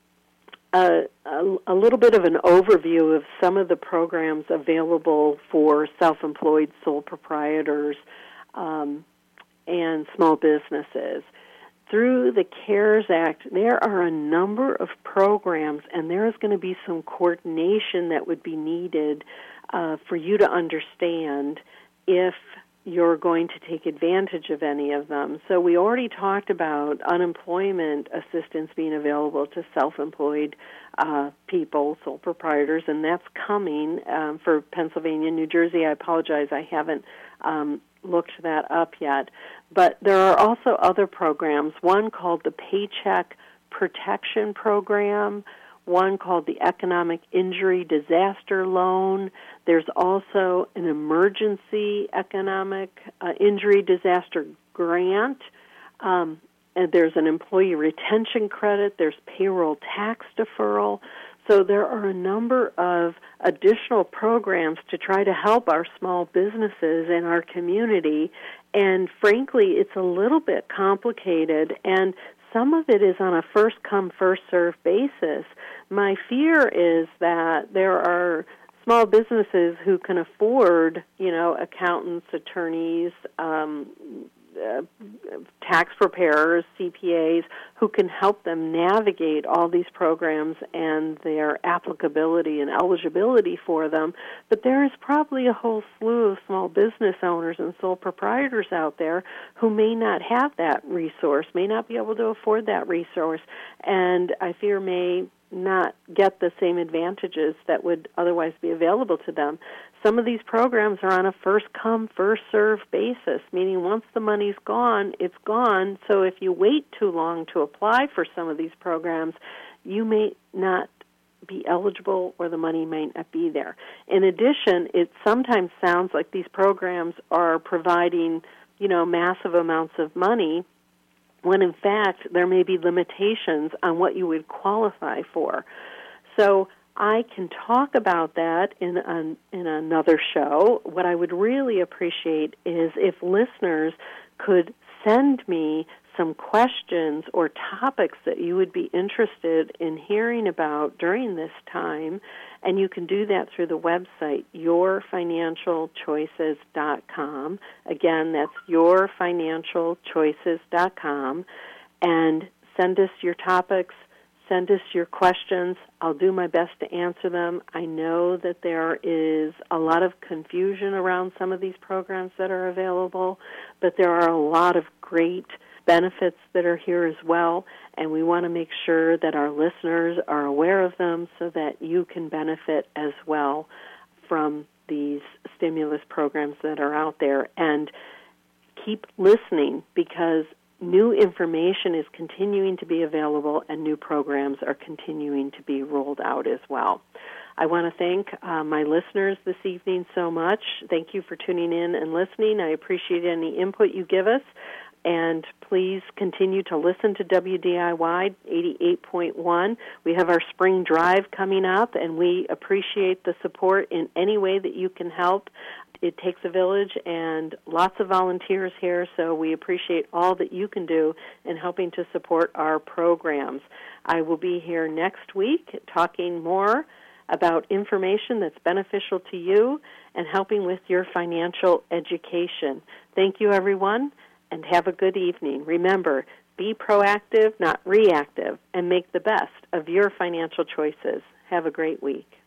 a, a, a little bit of an overview of some of the programs available for self-employed sole proprietors um, and small businesses. Through the CARES Act, there are a number of programs, and there is going to be some coordination that would be needed uh, for you to understand if you're going to take advantage of any of them. So we already talked about unemployment assistance being available to self-employed uh, people, sole proprietors, and that's coming um, for Pennsylvania, New Jersey. I apologize, I haven't um, looked that up yet. But there are also other programs, one called the Paycheck Protection Program, one called the Economic Injury Disaster Loan. There's also an Emergency Economic uh, Injury Disaster Grant. Um, and there's an Employee Retention Credit. There's Payroll Tax Deferral. So there are a number of additional programs to try to help our small businesses in our community. And frankly, it's a little bit complicated, and some of it is on a first-come, first-served basis. My fear is that there are small businesses who can afford, you know, accountants, attorneys, um, uh, tax preparers, C P As, who can help them navigate all these programs and their applicability and eligibility for them. But there is probably a whole slew of small business owners and sole proprietors out there who may not have that resource, may not be able to afford that resource, and I fear may not get the same advantages that would otherwise be available to them. Some of these programs are on a first-come, first-served basis, meaning once the money's gone, it's gone. So if you wait too long to apply for some of these programs, you may not be eligible or the money may not be there. In addition, it sometimes sounds like these programs are providing, you know, massive amounts of money, when in fact there may be limitations on what you would qualify for. So I can talk about that in an, in another show. What I would really appreciate is if listeners could send me some questions or topics that you would be interested in hearing about during this time, and you can do that through the website, your financial choices dot com. Again, that's your financial choices dot com, and send us your topics, send us your questions. I'll do my best to answer them. I know that there is a lot of confusion around some of these programs that are available, but there are a lot of great benefits that are here as well, and we want to make sure that our listeners are aware of them so that you can benefit as well from these stimulus programs that are out there. And keep listening, because new information is continuing to be available and new programs are continuing to be rolled out as well. I want to thank uh, my listeners this evening so much. Thank you for tuning in and listening. I appreciate any input you give us. And please continue to listen to W D I Y eighty-eight point one. We have our spring drive coming up, and we appreciate the support in any way that you can help. It takes a village and lots of volunteers here, so we appreciate all that you can do in helping to support our programs. I will be here next week talking more about information that's beneficial to you and helping with your financial education. Thank you, everyone, and have a good evening. Remember, be proactive, not reactive, and make the best of your financial choices. Have a great week.